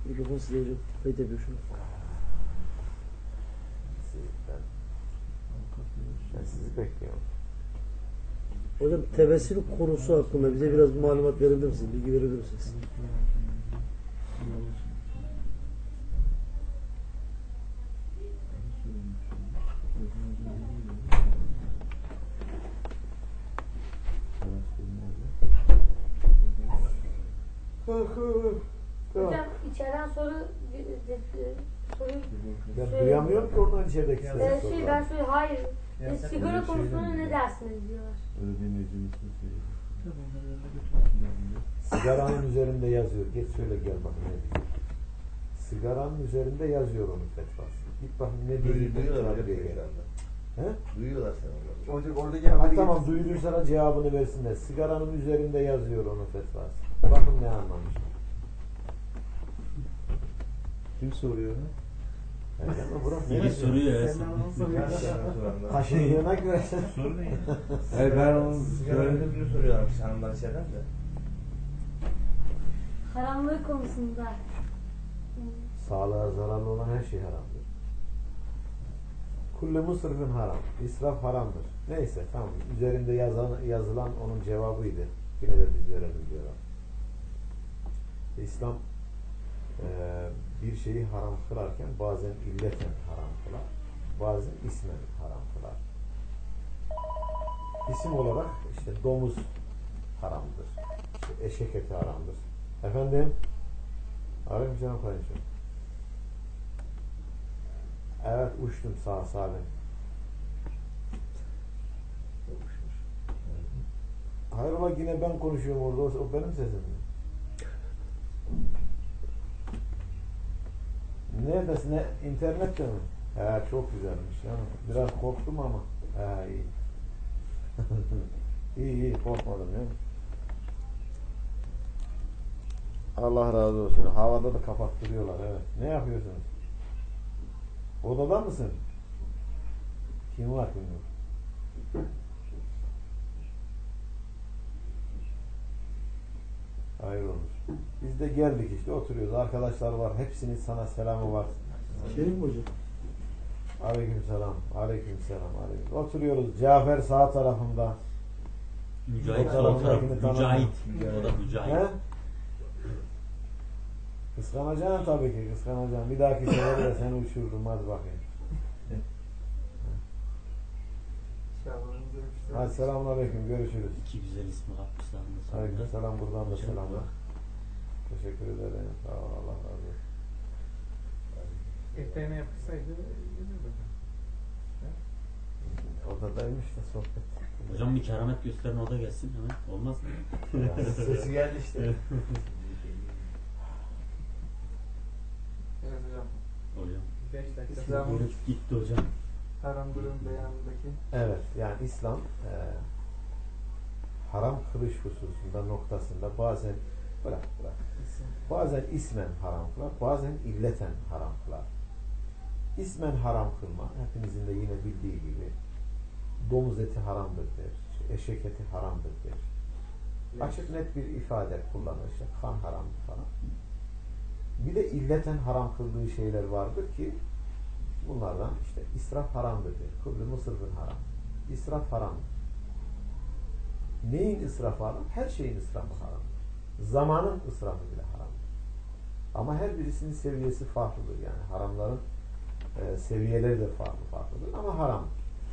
Mikrofon size hocam. Kayıt yapıyor şunu. Ben sizi bekliyorum. Hocam tevessül konusu hakkında bize biraz bir malumat verebilir misiniz? Bilgi verebilir misiniz? Hocam içeriden soru Ben duyamıyorum ki oradan içerideki sesi. ben söyle hayır. Sigara konusunda ne dersiniz diyorlar. Sigaranın üzerinde yazıyor. Geç söyle gel bakın ne diyor. Sigaranın üzerinde yazıyor onun fetvası. Git bakın ne diyor. Duyuyorlar herhalde. He? Duyuyorlar sen onları. Orada gel. Ha, tamam duyduysa cevabını versinler. Sigaranın üzerinde yazıyor onun fetvası. Bakın ne anlamış. Kim soruyor? Biri soruyor ya. Taşıdığına göre. Soru ne? Hayır ben onun söylediğini soruyorum hanımlar içeriden de. Haramlığı konusunda. Sağlığa zararlı olan her şey haramdır. Kullu musrifin haram. İsraf haramdır. Neyse tamam. Üzerinde yazılan onun cevabıydı. Yine de biz verelim diyorlar. İslam bir şeyi haram kılarken bazen illeten haram kılar. Bazen ismen haram kılar. İsim olarak işte domuz haramdır. İşte eşek eti haramdır. Efendim? Aleykümselam kardeşim. Evet uçtum sağ salim. Hayrola yine ben konuşuyorum orada. O benim sesim mi? Neredesin? İnternette mi? He çok güzelmiş. Yani biraz korktum ama. He iyi. iyi korkmadım ya. Allah razı olsun. Havada da kapattırıyorlar. Evet. Ne yapıyorsunuz? Odada mısın? Kim var kim yok? Hayır olur. Biz de geldik işte oturuyoruz. Arkadaşlar var. Hepsinin sana selamı var. Şerif mi hocam? Aleykümselam. Aleykümselam. Oturuyoruz. Cafer sağ tarafında. Mücahit sol tarafı. Mücahit. O da Mücahit. He? Kıskanacaksın tabii ki. Kıskanacaksın. Bir dahaki sefere de seni uçururum. Hadi bakayım. Hadi selamünaleyküm. Görüşürüz. İki güzel ismi kapmışlar. Aleykümselam. Buradan da selamlar. Teşekkür ederim. Sağ ol. Allah razı olsun. Efterine yapılsaydı Odadaymış da sohbet. Hocam bir keramet gösterin o da gelsin hemen. Olmaz mı? Sesi geldi işte. evet hocam. Hocam. 5 dakika. İslam'ın gitti hocam. Haram durum beyanındaki. Evet. Yani İslam haram kılış hususunda noktasında bazen bırak. Bazen ismen haram kılar. Bazen illeten haram kılar. İsmen haram kılma. Hepinizin de yine bildiği gibi domuz eti haramdır der. Eşek eti haramdır der. Açık net bir ifade kullanır. İşte kan haramdır falan. Bir de illeten haram kıldığı şeyler vardır ki bunlardan işte israf haramdır der. Kullu musrifin haram. İsraf haramdır. Neyin israfı haram? Her şeyin israfı haramdır. Zamanın israfı bile haramdır. Ama her birisinin seviyesi farklıdır. Yani haramların seviyeleri de farklıdır. Ama haramdır.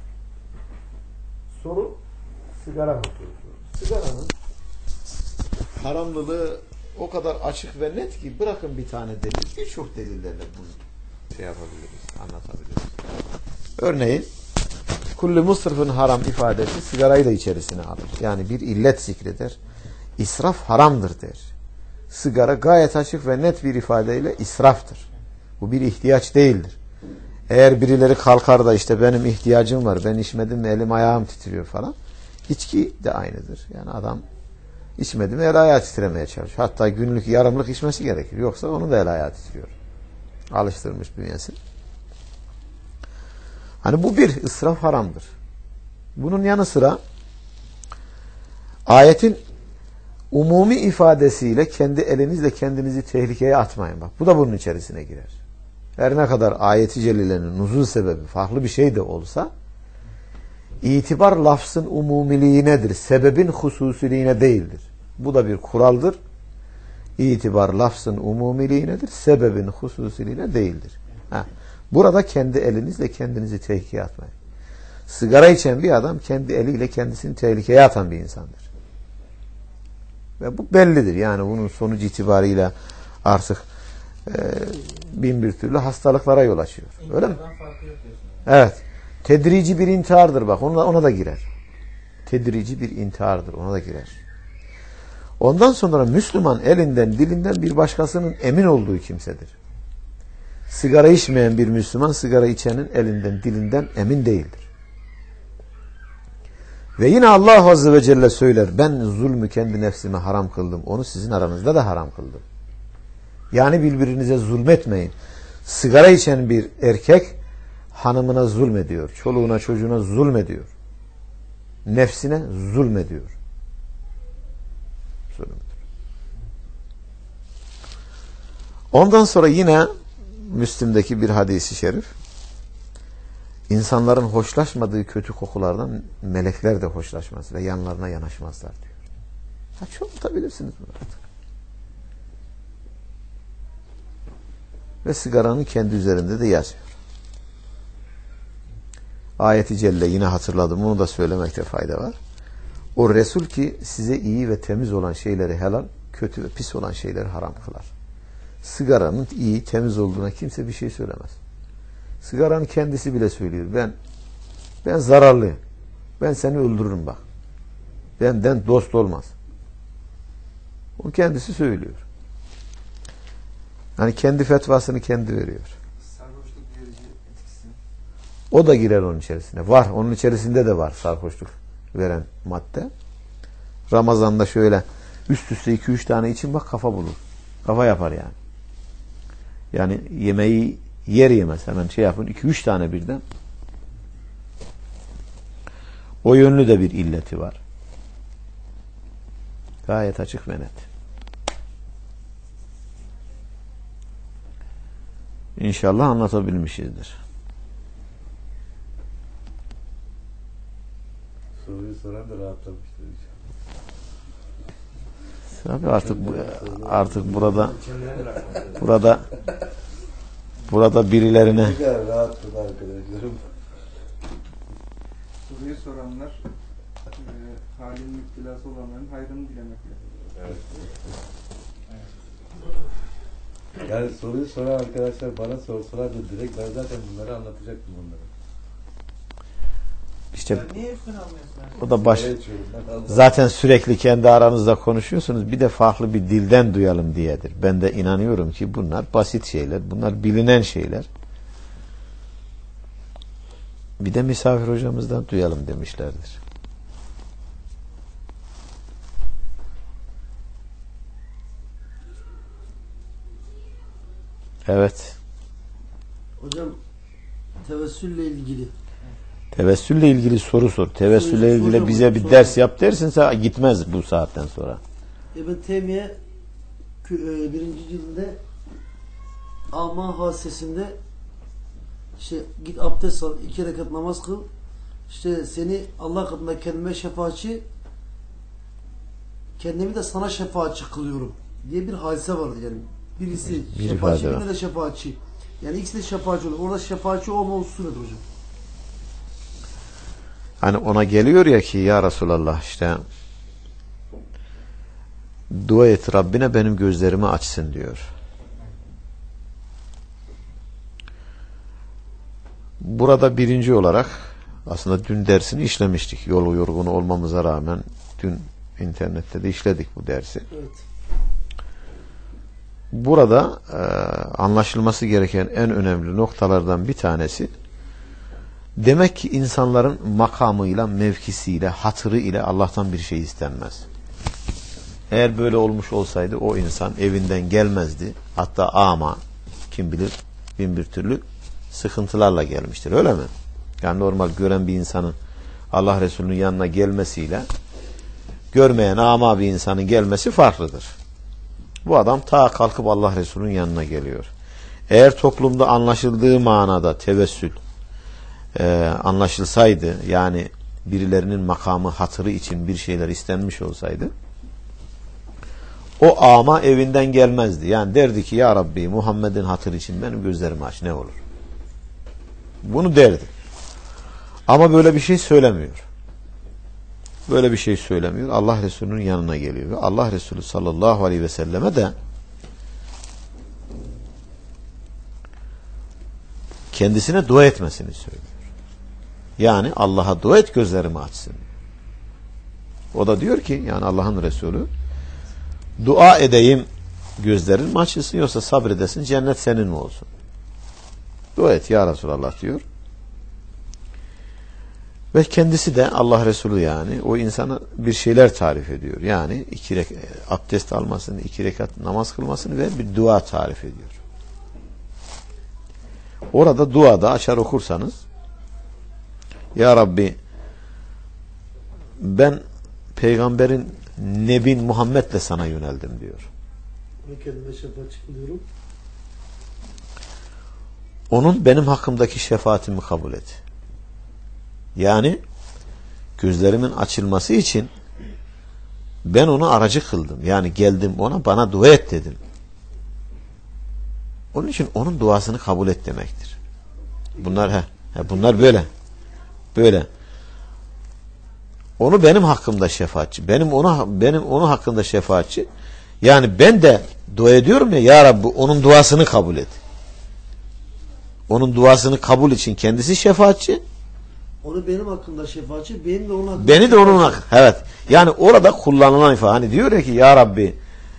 Soru sigara hususu. Sigaranın haramlılığı o kadar açık ve net ki bırakın bir tane delil, birçok delillerle bunu şey yapabiliriz, anlatabiliriz. Örneğin kullu musrifin haram ifadesi sigarayı da içerisine alır. Yani bir illet zikreder. İsraf haramdır der. Sigara gayet açık ve net bir ifadeyle israftır. Bu bir ihtiyaç değildir. Eğer birileri kalkar da işte benim ihtiyacım var, ben içmedim mi elim ayağım titriyor falan. İçki de aynıdır. Yani adam içmedi mi el ayağı titremeye çalışıyor. Hatta günlük yarımlık içmesi gerekir. Yoksa onu da el ayağı titriyor. Alıştırmış bünyesi. Hani bu bir israf haramdır. Bunun yanı sıra ayetin umumi ifadesiyle kendi elinizle kendinizi tehlikeye atmayın. Bak bu da bunun içerisine girer. Her ne kadar ayet-i celilenin nuzul sebebi farklı bir şey de olsa itibar lafzın umumiliğinedir. Sebebin hususiliğine değildir. Bu da bir kuraldır. İtibar lafzın umumiliğinedir. Sebebin hususiliğine değildir. Burada kendi elinizle kendinizi tehlikeye atmayın. Sigara içen bir adam kendi eliyle kendisini tehlikeye atan bir insandır. Ve bu bellidir. Yani bunun sonuç itibariyle artık bin bir türlü hastalıklara yol açıyor. Öyle mi? Evet. Tedrici bir intihardır bak. Ona da girer. Tedrici bir intihardır. Ona da girer. Ondan sonra Müslüman elinden dilinden bir başkasının emin olduğu kimsedir. Sigara içmeyen bir Müslüman sigara içenin elinden dilinden emin değildir. Ve yine Allah Azze ve Celle söyler, ben zulmü kendi nefsime haram kıldım. Onu sizin aranızda da haram kıldım. Yani birbirinize zulmetmeyin. Sigara içen bir erkek hanımına zulmediyor. Çoluğuna çocuğuna zulmediyor. Nefsine zulmediyor. Ondan sonra yine Müslim'deki bir hadisi şerif, İnsanların hoşlaşmadığı kötü kokulardan melekler de hoşlaşmaz ve yanlarına yanaşmazlar diyor. Çoğaltabilirsiniz bunu artık. Ve sigaranın kendi üzerinde de yazıyor. Ayet-i Celle yine hatırladım. Bunu da söylemekte fayda var. O Resul ki size iyi ve temiz olan şeyleri helal, kötü ve pis olan şeyleri haram kılar. Sigaranın iyi, temiz olduğuna kimse bir şey söylemez. Sigaranın kendisi bile söylüyor. Ben zararlıyım. Ben seni öldürürüm bak. Benden dost olmaz. O kendisi söylüyor. Yani kendi fetvasını kendi veriyor. Sarhoşluk verici etkisi. O da girer onun içerisine. Var. Onun içerisinde de var sarhoşluk veren madde. Ramazan'da şöyle üst üste 2-3 tane için bak kafa bulur. Kafa yapar yani. Yani yemeği yer yemez hemen şey yapın. 2-3 tane birden. O yönlü de bir illeti var. Gayet açık ve net. İnşallah anlatabilmişizdir. Soruyu soran da rahatlamıştır inşallah. Tabii artık burada birilerine Ne kadar rahatladı arkadaşlarım. Soruyu soranlar halin müptelası olanların hayrını dilemekle. Evet. Yani soruyu soran arkadaşlar bana sorsalar da direkt ben zaten bunları anlatacaktım onlara. işte Niye üstüne almıyorsun? o da Evet, ben zaten sürekli kendi aranızda konuşuyorsunuz. Bir de farklı bir dilden duyalım diyedir. Ben de inanıyorum ki bunlar basit şeyler. Bunlar bilinen şeyler. Bir de misafir hocamızdan duyalım demişlerdir. Evet. Hocam tevessülle ilgili. Tevessülle ilgili soru sor. Tevessülle ilgili bize bir ders yap dersinse gitmez bu saatten sonra. İbn Teymiye birinci cildinde Ama hasesinde git abdest al, 2 rekat namaz kıl, işte seni Allah katında kendime şefaatçi, kendimi de sana şefaatçi kılıyorum diye bir hadise vardı yani. Birisi şefaatçi, birine de şefaatçi. Yani ikisi de şefaatçi oluyor. Orada şefaatçi olma hususu nedir hocam? Hani ona geliyor ya ki ya Resulallah işte dua et Rabbine benim gözlerimi açsın diyor. Burada birinci olarak aslında dün dersini işlemiştik. Yolu yorgunu olmamıza rağmen dün internette de işledik bu dersi. Evet. Burada anlaşılması gereken en önemli noktalardan bir tanesi, demek ki insanların makamıyla, mevkisiyle, hatırı ile Allah'tan bir şey istenmez. Eğer böyle olmuş olsaydı o insan evinden gelmezdi. Hatta ama kim bilir bin bir türlü sıkıntılarla gelmiştir. Öyle mi? Yani normal gören bir insanın Allah Resulü'nün yanına gelmesiyle görmeyen ama bir insanın gelmesi farklıdır. Bu adam ta kalkıp Allah Resulü'nün yanına geliyor. Eğer toplumda anlaşıldığı manada tevessül anlaşılsaydı, yani birilerinin makamı hatırı için bir şeyler istenmiş olsaydı, o ama evinden gelmezdi. Yani derdi ki ya Rabbi Muhammed'in hatırı için benim gözlerimi aç, ne olur. Bunu derdi. Ama böyle bir şey söylemiyor. Böyle bir şey söylemiyor. Allah Resulü'nün yanına geliyor. Ve Allah Resulü sallallahu aleyhi ve selleme de kendisine dua etmesini söylüyor. Yani Allah'a dua et, gözlerimi açsın. O da diyor ki, yani Allah'ın Resulü, dua edeyim gözlerin mi açılsın, yoksa sabredesin cennet senin mi olsun? Dua et ya Resulallah diyor. Ve kendisi de Allah Resulü, yani o insana bir şeyler tarif ediyor. Yani abdest almasını, 2 rekat namaz kılmasını ve bir dua tarif ediyor. Orada duada açar okursanız, ya Rabbi ben peygamberin Nebin Muhammed'le sana yöneldim diyor. Kendime şefaatçi kılıyorum. Onun benim hakkımdaki şefaatimi kabul et. Yani gözlerimin açılması için ben onu aracı kıldım. Yani geldim ona, bana dua et dedim. Onun için onun duasını kabul et demektir. Bunlar böyle. Onu benim hakkımda şefaatçi. Benim onun hakkında şefaatçi. Yani ben de dua ediyorum ya Rabbi onun duasını kabul et. Onun duasını kabul için kendisi şefaatçi. Onu benim hakkımda şefaatçi, benim de onun hakkında. Beni de onun hakkında. Evet. Yani orada kullanılan ifade. Hani diyor ya ki ya Rabbi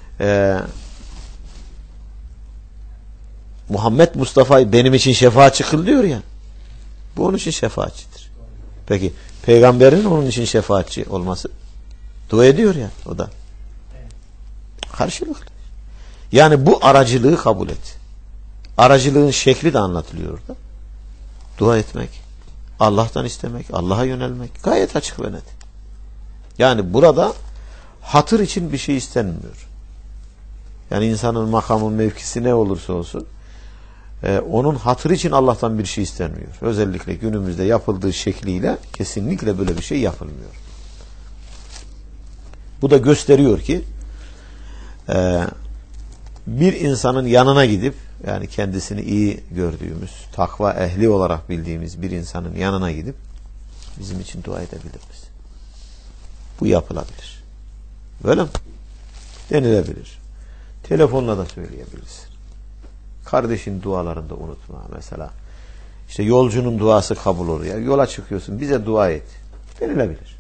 Muhammed Mustafa'yı benim için şefaatçi kıl diyor ya. Bu onun için şefaatçidir. Peki peygamberin onun için şefaatçi olması, dua ediyor ya o da. Karşılıklı. Yani bu aracılığı kabul et. Aracılığın şekli de anlatılıyor orada. Dua etmek, Allah'tan istemek, Allah'a yönelmek gayet açık ve net. Yani burada hatır için bir şey istenmiyor. Yani insanın makamı, mevkisi ne olursa olsun onun hatırı için Allah'tan bir şey istenmiyor. Özellikle günümüzde yapıldığı şekliyle kesinlikle böyle bir şey yapılmıyor. Bu da gösteriyor ki bir insanın yanına gidip, yani kendisini iyi gördüğümüz, takva ehli olarak bildiğimiz bir insanın yanına gidip bizim için dua edebiliriz. Bu yapılabilir. Böyle mi? Denilebilir. Telefonla da söyleyebilirsin. Kardeşin dualarını da unutma. Mesela işte yolcunun duası kabul olur. Yani yola çıkıyorsun, bize dua et denilebilir.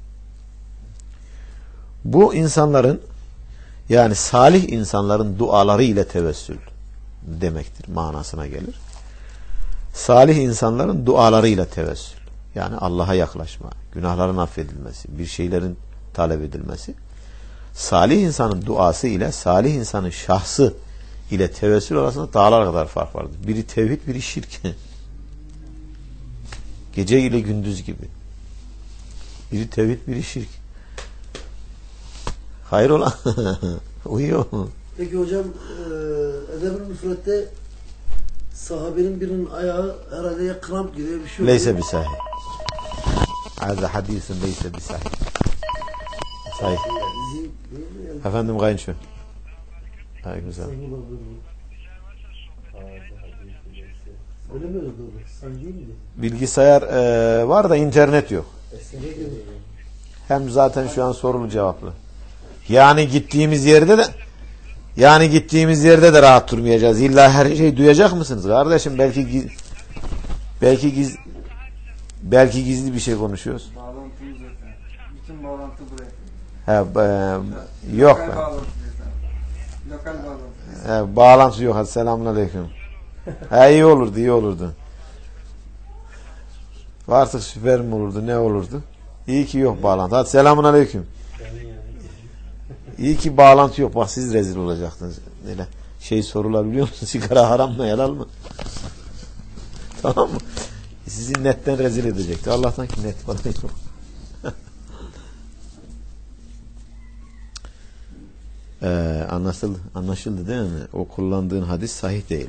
Bu insanların, yani salih insanların duaları ile tevessül demektir, manasına gelir. Salih insanların duaları ile tevessül. Yani Allah'a yaklaşma, günahların affedilmesi, bir şeylerin talep edilmesi. Salih insanın duası ile salih insanın şahsı ile tevessül arasında dağlar kadar fark vardır. Biri tevhid, biri şirk. Gece ile gündüz gibi. Biri tevhid, biri şirk. Hayır ola. Uyuyor mu? Peki hocam Edeb-i Müfret'te sahabenin birinin ayağı herhalde ya kramp gibi bir şey. Leyse bi sahih. Hâzâ hadîsün leyse bi sahih. Sahih. Efendim kayınço. Aleykümselam. Öyle mi öyle doğru? Sen değil mi? Bilgisayar var da internet yok. Hem zaten şu an sorulu cevaplı. Yani gittiğimiz yerde de rahat durmayacağız. İlla her şeyi duyacak mısınız kardeşim? Belki gizli bir şey konuşuyoruz. Bağlantımız yok yani. Bütün bağlantı buraya. Yok. Lokal bağlantı. Lokal bağlantı. Bağlantı yok. Hadi selamünaleyküm. İyi olurdu. Artık süper mi olurdu, ne olurdu? İyi ki yok bağlantı. Hadi selamünaleyküm. İyi ki bağlantı yok. Bak siz rezil olacaktınız. Öyle şey sorulabiliyor musun? Sigara haram mı, helal mı? Tamam mı? Sizi netten rezil edecekti. Allah'tan ki net falan yok. Anlaşıldı değil mi? O kullandığın hadis sahih değil.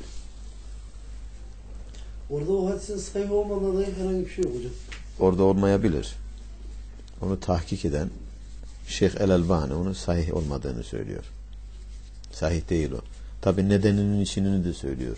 Orada o hadisin sahih olmadığına dair herhangi bir şey yok hocam. Orada olmayabilir. Onu tahkik eden Şeyh El-Albani onun sahih olmadığını söylüyor. Sahih değil o. Tabi nedeninin içini de söylüyor.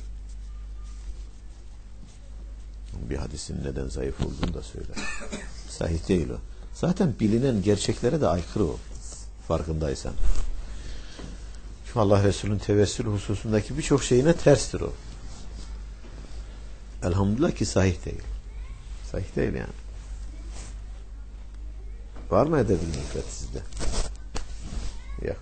Bir hadisin neden zayıf olduğunu da söyler. Sahih değil o. Zaten bilinen gerçeklere de aykırı o. Farkındaysan. Çünkü Allah Resulü'nün tevessül hususundaki birçok şeyine terstir o. Elhamdülillah ki sahih değil. Sahih değil yani. Var mı edebil müfret sizde? Yok.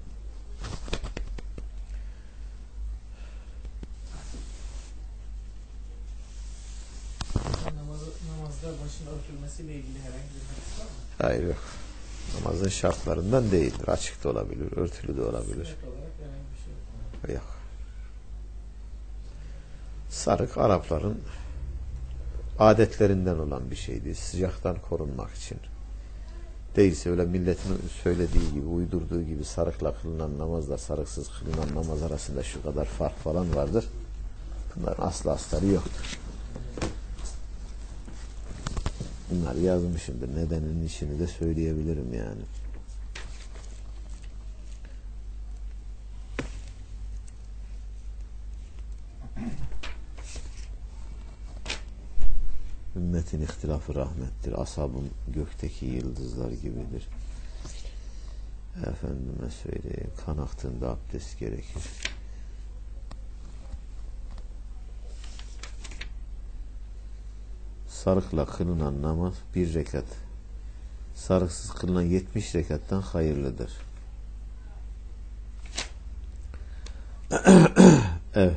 Namazda başın örtülmesiyle ilgili herhangi bir hadis var mı? Hayır yok. Namazın şartlarından değildir. Açık da olabilir, örtülü de olabilir. Sünnet olarak herhangi bir şey yok. Yok. Sarık Arapların adetlerinden olan bir şeydi. Sıcaktan korunmak için. Değilse öyle milletin söylediği gibi, uydurduğu gibi sarıkla kılınan namazla sarıksız kılınan namaz arasında şu kadar fark falan vardır. Bunların aslı astarı yoktur. Bunları yazmışımdır. Nedeninin işini de söyleyebilirim yani. Ümmetin ihtilafı rahmettir. Ashabım gökteki yıldızlar gibidir. Efendime söyleyeyim. Kan aktığında abdest gerekir. Sarıkla kılınan namaz 1 rekat. Sarıksız kılınan 70 rekattan hayırlıdır. Evet.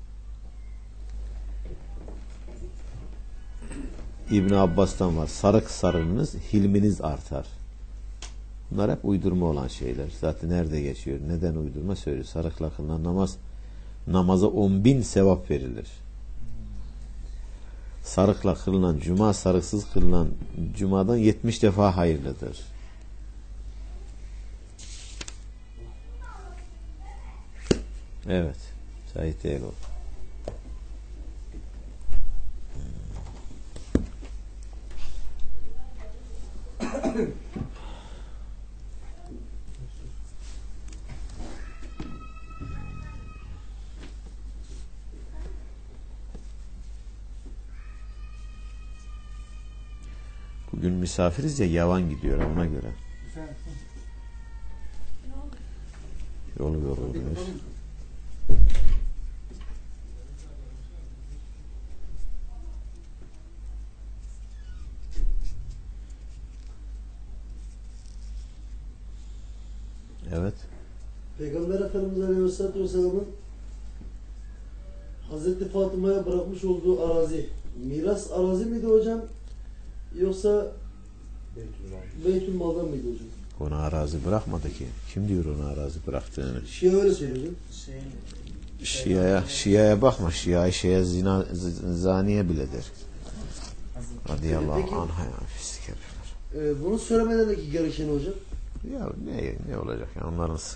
İbn Abbas'tan var. Sarık sarınız, hilminiz artar. Bunlar hep uydurma olan şeyler. Zaten nerede geçiyor? Neden uydurma söylüyor. Sarıkla kılınan namaza 10.000 sevap verilir. Sarıkla kılınan cuma, sarıksız kılınan cumadan 70 defa hayırlıdır. Evet. Sahih değil o. Bugün misafiriz ya, yavan gidiyor ona göre. Yolu yorulmuş. Evet. Peygamber Efendimiz Aleyhisselatü Vesselam'ın Hazreti Fatıma'ya bırakmış olduğu arazi miras arazi miydi hocam? Yoksa Beytül Mal'dan mıydı hocam? Ona arazi bırakmadı ki. Kim diyor ona arazi bıraktığını? Şia öyle söylüyor hocam. Şia'ya bakma. Şia zaniye bile der. Radiyallahu Peki, anha ya. Fisik herifler. Bunu söylemeden gereken hocam? Ya ne olacak yani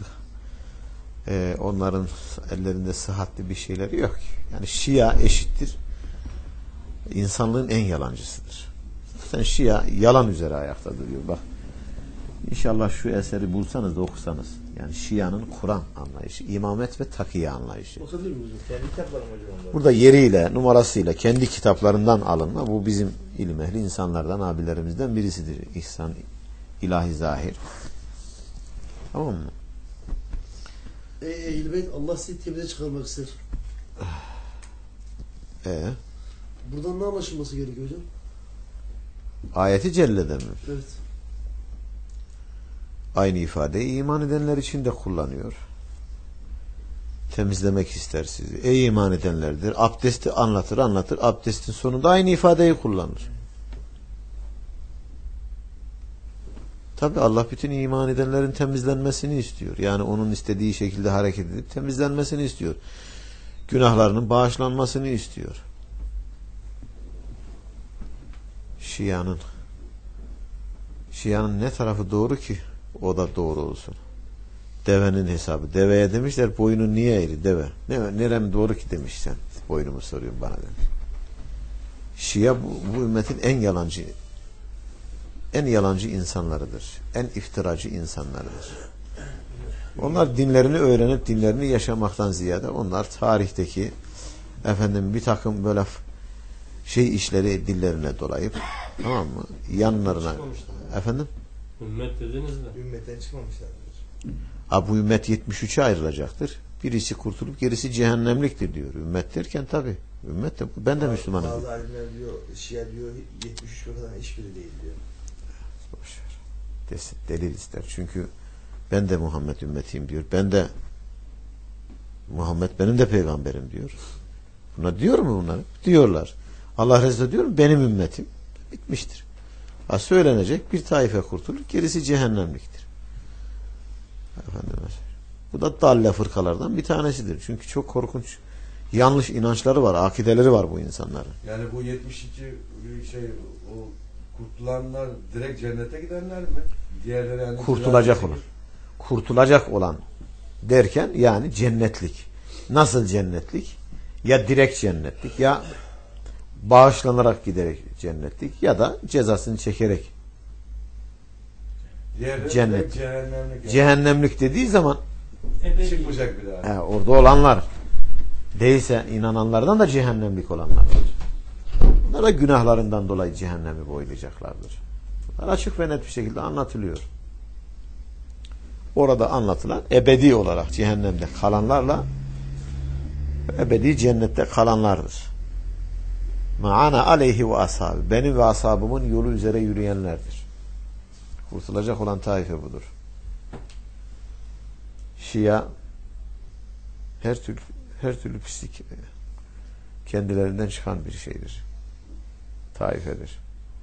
onların ellerinde sıhhatli bir şeyleri yok ki. Yani Şia eşittir insanlığın en yalancısıdır. Zaten Şia yalan üzere ayakta duruyor. Bak inşallah şu eseri bulsanız da okusanız. Yani Şia'nın Kur'an anlayışı, imamet ve takiye anlayışı. Okuyabilir miyim hocam? Kendi kitaplarım hocam. Burada yeriyle, numarasıyla, kendi kitaplarından alınma. Bu bizim ilim ehli insanlardan, abilerimizden birisidir. İhsan, ilahi zahir. Tamam mı? Ehl-i Beyt Allah sizi temize çıkarmak ister. Buradan ne anlaşılması gerekiyor hocam? Ayeti cellede mi? Evet. Aynı ifadeyi iman edenler için de kullanıyor. Temizlemek ister sizi. Ey iman edenlerdir. Abdesti anlatır. Abdestin sonunda aynı ifadeyi kullanır. Tabi Allah bütün iman edenlerin temizlenmesini istiyor. Yani onun istediği şekilde hareket edip temizlenmesini istiyor. Günahlarının bağışlanmasını istiyor. Şia'nın ne tarafı doğru ki o da doğru olsun. Devenin hesabı. Deveye demişler boynun niye eğri deve? Nerem doğru ki demiş sen. Boynumu soruyorsun bana demiş. Şia bu ümmetin en yalancı insanlarıdır. En iftiracı insanlarıdır. Onlar dinlerini öğrenip dinlerini yaşamaktan ziyade onlar tarihteki bir takım böyle işleri dillerine dolayıp tamam mı? Yanlarına Ümmet dediniz de. Ümmetten çıkmamışlardır. Bu ümmet 73'e ayrılacaktır. Birisi kurtulup gerisi cehennemliktir diyor. Ümmet derken tabi. Ümmet de ben de Müslümanım. Bazı alimler diyor, Şia diyor 73 kadar hiçbiri değil diyor. Boşver. Delil ister. Çünkü ben de Muhammed ümmetiyim diyor. Muhammed benim de peygamberim diyor. Bunlar diyor mu bunları? Diyorlar. Allah Resulü diyor mu? Benim ümmetim. Bitmiştir. Söylenecek bir taife kurtulur. Gerisi cehennemliktir. Bu da dalle fırkalardan bir tanesidir. Çünkü çok korkunç yanlış inançları var, akideleri var bu insanların. Yani bu 72 o kurtulanlar direkt cennete gidenler mi? Diğerleri yani kurtulacak olan derken yani cennetlik. Nasıl cennetlik? Ya direkt cennetlik ya bağışlanarak giderek cennetlik ya da cezasını çekerek cennet. Cehennemlik dediği zaman çıkmayacak bir daha. Orada olanlar değilse inananlardan da cehennemlik olanlar var. Bunlar da günahlarından dolayı cehennemi boylayacaklardır. Bunlar açık ve net bir şekilde anlatılıyor. Orada anlatılan ebedi olarak cehennemde kalanlarla ebedi cennette kalanlardır. Ma'ana aleyhi ve ashabi. Benim ve ashabımın yolu üzere yürüyenlerdir. Kurtulacak olan taife budur. Şia her türlü pislik kendilerinden çıkan bir şeydir. Taifedir.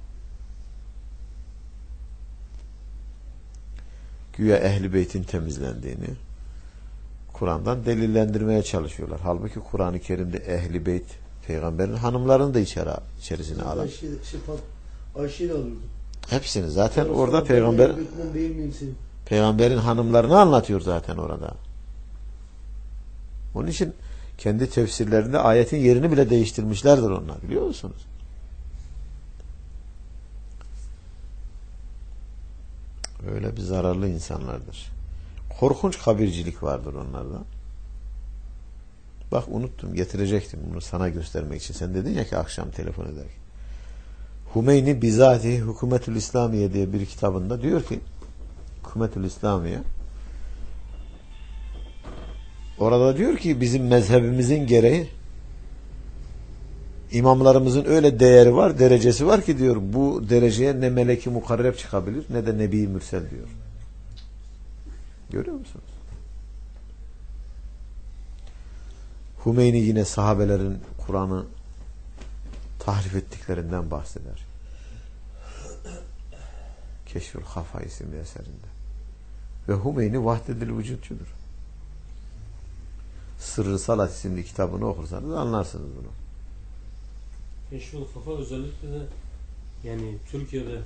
Güya Ehl-i Beyt'in temizlendiğini Kur'an'dan delillendirmeye çalışıyorlar. Halbuki Kur'an-ı Kerim'de Ehl-i Beyt peygamberin hanımlarını da içerisine alan. Ayşe'yi alırdı. Hepsini zaten orada peygamberin hanımlarını anlatıyor zaten orada. Onun için kendi tefsirlerinde ayetin yerini bile değiştirmişlerdir onlar, biliyor musunuz? Öyle bir zararlı insanlardır. Korkunç kabircilik vardır onlarda. Bak unuttum, getirecektim bunu sana göstermek için. Sen dedin ya ki akşam telefon ederken. Hümeyni bizatihi Hükümetül İslamiye diye bir kitabında diyor ki Hükümetül İslamiye orada diyor ki bizim mezhebimizin gereği imamlarımızın öyle değeri var, derecesi var ki diyor bu dereceye ne meleki mukarreb çıkabilir ne de nebi mürsel diyor. Görüyor musunuz? Hümeyni yine sahabelerin Kur'an'ı tahrif ettiklerinden bahseder. Keşfül Hafa isimli eserinde. Ve Hümeyni vahdedil vücutçudur. Sırrı Salat isimli kitabını okursanız anlarsınız bunu. Keşfül Hafa özellikle de yani Türkiye'de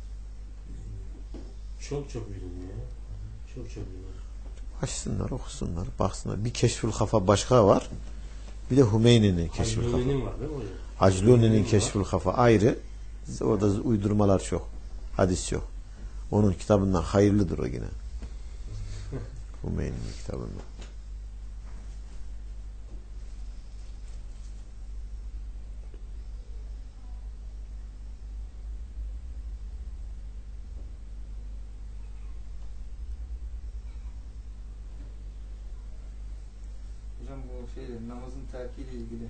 çok biliniyor. Çok biliniyor. Açsınlar, okusunlar, baksınlar. Bir Keşfül Hafa başka var. Bir de Hümeyni'nin Keşfül Hafa. Hacluni'nin var değil mi hocam? Hacluni'nin Keşfül Hafa ayrı. Orada uydurmalar çok. Hadis yok. Onun kitabından hayırlıdır o yine. Hümeyni'nin kitabından. Hocam bu namazın terkiyle ilgili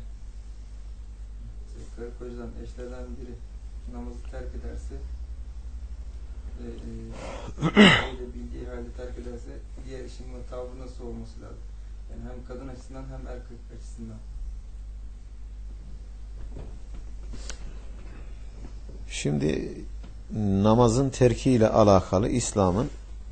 karı kocadan eşlerden biri namazı terk ederse bildiği halde terk ederse diğer işin tavrı nasıl olması lazım? Yani hem kadın açısından hem erkek açısından. Şimdi namazın terkiyle alakalı İslam'ın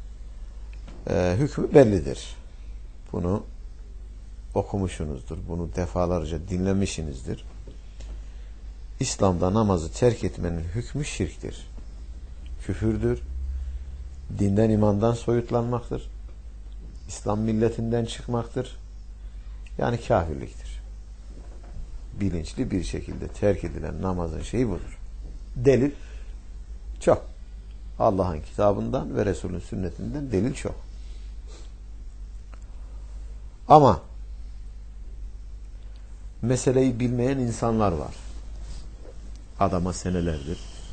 hükmü bellidir. Bunu okumuşsunuzdur. Bunu defalarca dinlemişsinizdir. İslam'da namazı terk etmenin hükmü şirktir. Küfürdür. Dinden imandan soyutlanmaktır. İslam milletinden çıkmaktır. Yani kafirliktir. Bilinçli bir şekilde terk edilen namazın şeyi budur. Delil çok. Allah'ın kitabından ve Resulün sünnetinden delil çok. Ama meseleyi bilmeyen insanlar var. Adama senelerdir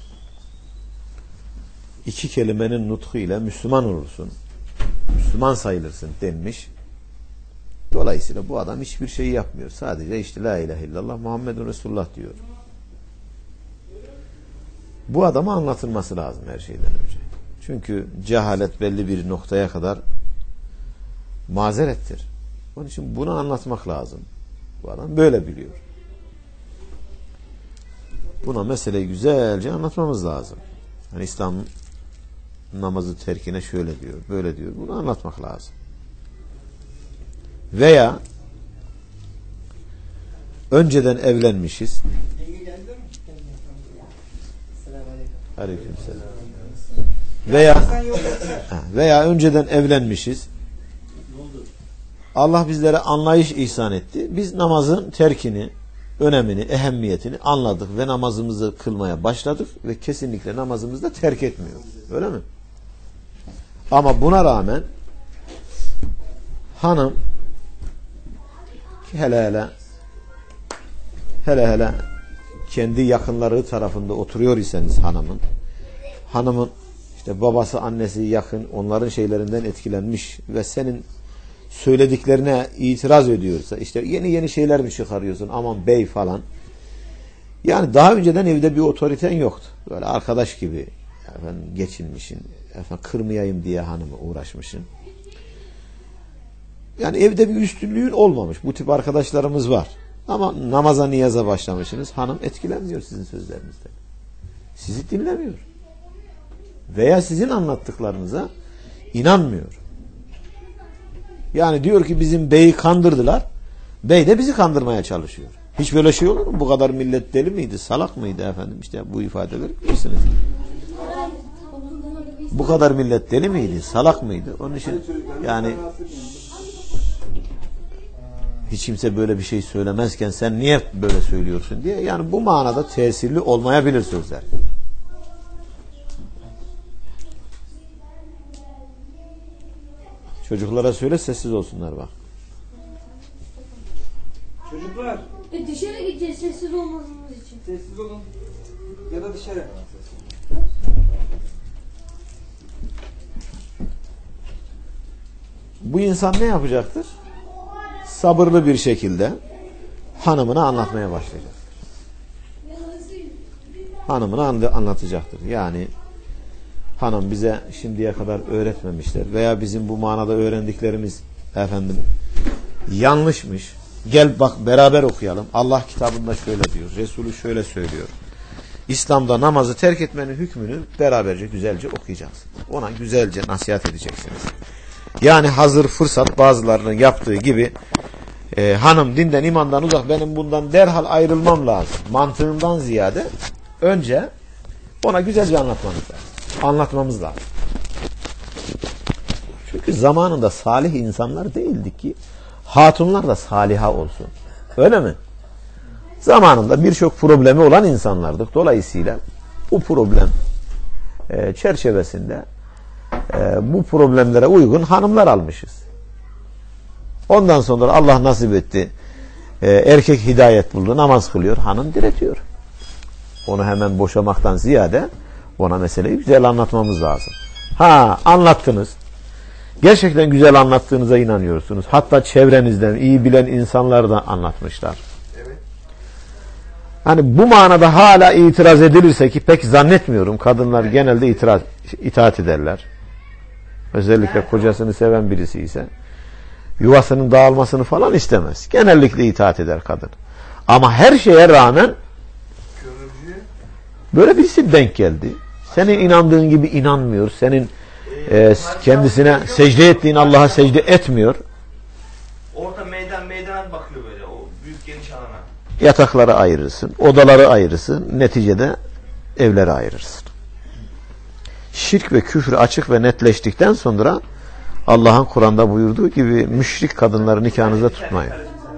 2 kelimenin nutku ile Müslüman olursun, Müslüman sayılırsın denmiş. Dolayısıyla bu adam hiçbir şey yapmıyor. Sadece işte la ilahe illallah Muhammedun Resulullah diyor. Bu adama anlatılması lazım her şeyden önce. Çünkü cehalet belli bir noktaya kadar mazerettir. Onun için bunu anlatmak lazım. Bu adam böyle biliyor. Buna meseleyi güzelce anlatmamız lazım. Yani İslam namazı terkine şöyle diyor, böyle diyor. Bunu anlatmak lazım. Veya önceden evlenmişiz. Aleykümselam. Veya önceden evlenmişiz. Allah bizlere anlayış ihsan etti. Biz namazın terkini, önemini, ehemmiyetini anladık ve namazımızı kılmaya başladık ve kesinlikle namazımızı da terk etmiyoruz. Öyle mi? Ama buna rağmen hanım hele kendi yakınları tarafında oturuyor iseniz hanımın işte babası annesi yakın, onların şeylerinden etkilenmiş ve senin söylediklerine itiraz ediyorsa, işte yeni şeyler mi çıkarıyorsun, aman bey falan, yani daha önceden evde bir otoriten yoktu, böyle arkadaş gibi geçinmişsin, kırmayayım diye hanımı uğraşmışsın, yani evde bir üstünlüğün olmamış. Bu tip arkadaşlarımız var. Ama namaza niyaza başlamışsınız. Hanım etkilenmiyor sizin sözlerinizden. Sizi dinlemiyor. Veya sizin anlattıklarınıza inanmıyor. Yani diyor ki bizim beyi kandırdılar. Bey de bizi kandırmaya çalışıyor. Hiç böyle şey olur mu? Bu kadar millet deli miydi? Salak mıydı efendim? İşte bu ifadeleri bilirsiniz. Bu kadar millet deli miydi? Salak mıydı? Onun için yani hiç kimse böyle bir şey söylemezken sen niye böyle söylüyorsun diye, yani bu manada tesirli olmayabilir sözler. Çocuklara söyle sessiz olsunlar bak. Çocuklar. Dışarı gideceğiz sessiz olmamız için. Sessiz olun. Ya da dışarı. Bu insan ne yapacaktır? Sabırlı bir şekilde hanımına anlatmaya başlayacaktır. Hanımına anlatacaktır. Yani hanım bize şimdiye kadar öğretmemişler veya bizim bu manada öğrendiklerimiz yanlışmış. Gel bak beraber okuyalım. Allah kitabında şöyle diyor. Resulü şöyle söylüyor. İslam'da namazı terk etmenin hükmünü beraberce güzelce okuyacağız. Ona güzelce nasihat edeceksiniz. Yani hazır fırsat bazılarının yaptığı gibi hanım dinden imandan uzak, benim bundan derhal ayrılmam lazım mantığından ziyade önce ona güzelce anlatmamız lazım. Çünkü zamanında salih insanlar değildik ki hatunlar da saliha olsun. Öyle mi? Zamanında birçok problemi olan insanlardık. Dolayısıyla bu problem çerçevesinde bu problemlere uygun hanımlar almışız. Ondan sonra Allah nasip etti. Erkek hidayet buldu, namaz kılıyor, hanım diretiyor. Onu hemen boşamaktan ziyade ona meseleyi güzel anlatmamız lazım. Anlattınız. Gerçekten güzel anlattığınıza inanıyorsunuz. Hatta çevrenizden iyi bilen insanlar da anlatmışlar. Evet. Hani bu manada hala itiraz edilirse, ki pek zannetmiyorum, kadınlar genelde itaat ederler. Özellikle kocasını seven birisi ise yuvasının dağılmasını falan istemez. Genellikle itaat eder kadın. Ama her şeye rağmen böyle birisi denk geldi. Senin inandığın gibi inanmıyor. Senin kendisine secde ettiğin Allah'a secde etmiyor. Orada meydana bakıyor böyle o büyük geniş alana. Yatakları ayırırsın, odaları ayırırsın, neticede evleri ayırırsın. Şirk ve küfür açık ve netleştikten sonra Allah'ın Kur'an'da buyurduğu gibi müşrik kadınları nikahınızda tutmayın.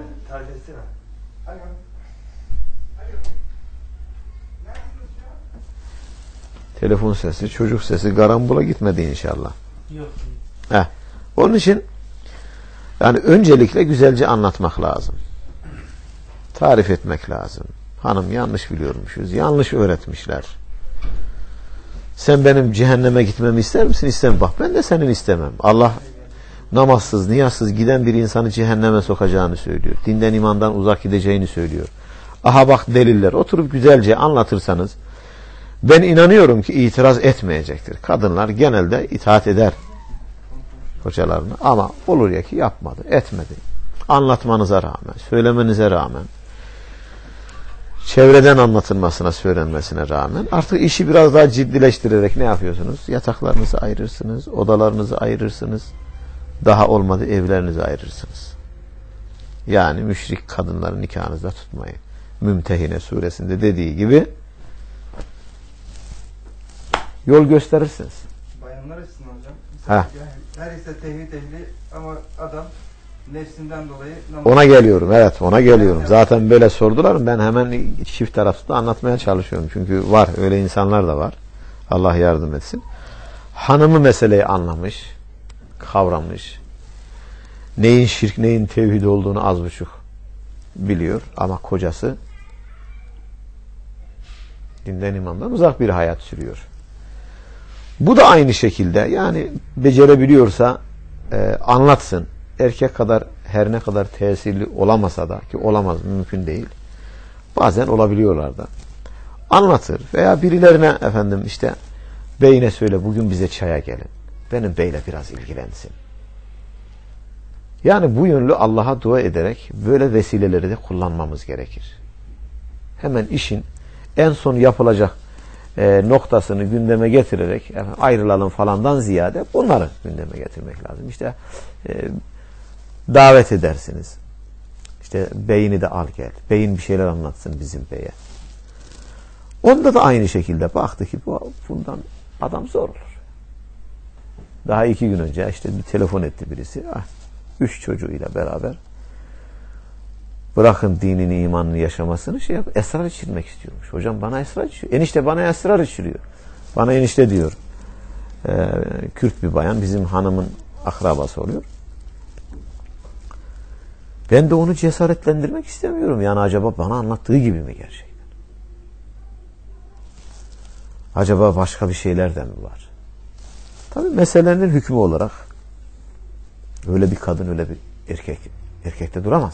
Telefon sesi, çocuk sesi garambula gitmedi inşallah. Yok. Onun için yani öncelikle güzelce anlatmak lazım. Tarif etmek lazım. Hanım yanlış biliyormuşuz. Yanlış öğretmişler. Sen benim cehenneme gitmemi ister misin? İstemem. Bak ben de senin istemem. Allah namazsız, niyazsız giden bir insanı cehenneme sokacağını söylüyor. Dinden imandan uzak gideceğini söylüyor. Aha bak deliller. Oturup güzelce anlatırsanız ben inanıyorum ki itiraz etmeyecektir. Kadınlar genelde itaat eder hocalarına ama olur ya ki yapmadı, etmedi. Anlatmanıza rağmen, söylemenize rağmen, çevreden anlatılmasına, söylenmesine rağmen artık işi biraz daha ciddileştirerek ne yapıyorsunuz? Yataklarınızı ayırırsınız, odalarınızı ayırırsınız, daha olmadı evlerinizi ayırırsınız. Yani müşrik kadınların nikahınızda tutmayın. Mümtehine suresinde dediği gibi yol gösterirsiniz. Bayanlar açısından hocam. Ha. Her ise tevhid ehli ama adam nefsinden dolayı Ona geliyorum. Evet, ona geliyorum. Zaten böyle sordular. Ben hemen çift taraflı anlatmaya çalışıyorum. Çünkü var. Öyle insanlar da var. Allah yardım etsin. Hanımı meseleyi anlamış, kavramış. Neyin şirk, neyin tevhid olduğunu az buçuk biliyor. Ama kocası dinden imandan uzak bir hayat sürüyor. Bu da aynı şekilde yani becerebiliyorsa anlatsın. Erkek kadar her ne kadar tesirli olamasa da ki olamaz mümkün değil. Bazen olabiliyorlar da. Anlatır veya birilerine efendim işte beyine söyle bugün bize çaya gelin. Benim beyle biraz ilgilensin. Yani bu yönlü Allah'a dua ederek böyle vesileleri de kullanmamız gerekir. Hemen işin en son yapılacak noktasını gündeme getirerek ayrılalım falandan ziyade bunları gündeme getirmek lazım. İşte davet edersiniz. İşte beyini de al gel. Beyin bir şeyler anlatsın bizim beye. Onda da aynı şekilde baktı ki bundan adam zor olur. Daha 2 gün önce işte bir telefon etti birisi. 3 çocuğuyla beraber bırakın dinini imanını yaşamasını esrar içirmek istiyormuş. Hocam bana esrar içiriyor. Enişte bana esrar içiriyor. Bana enişte diyor. Kürt bir bayan bizim hanımın akrabası oluyor. Ben de onu cesaretlendirmek istemiyorum. Yani acaba bana anlattığı gibi mi gerçekten? Acaba başka bir şeyler de mi var? Tabii meselenin hükmü olarak öyle bir kadın öyle bir erkekte duramaz.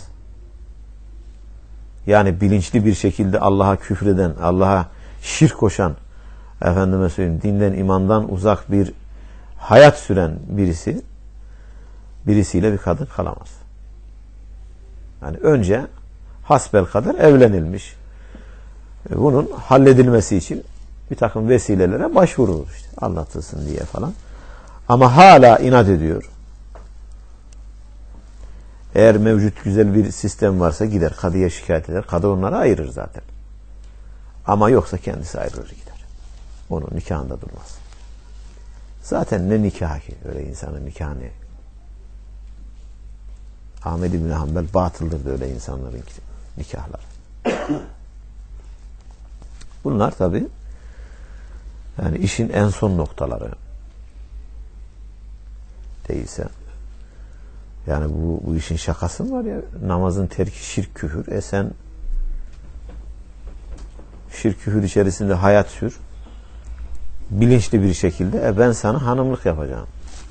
Yani bilinçli bir şekilde Allah'a küfreden, Allah'a şirk koşan, efendime söyleyeyim dinden imandan uzak bir hayat süren birisiyle bir kadın kalamaz. Yani önce hasbelkader evlenilmiş. Bunun halledilmesi için bir takım vesilelere başvurulur işte anlatılsın diye falan. Ama hala inat ediyor. Eğer mevcut güzel bir sistem varsa gider kadıya şikayet eder. Kadı onları ayırır zaten. Ama yoksa kendisi ayrılır gider. Onun nikahında durmaz. Zaten ne nikahı ki öyle insanın nikahı ne? Ahmed İbni Hanbel batıldır da öyle insanların nikahları. Bunlar tabi yani işin en son noktaları değilse yani bu işin şakası mı var ya? Namazın terki şirk küfür. Sen şirk küfür içerisinde hayat sür. Bilinçli bir şekilde ben sana hanımlık yapacağım.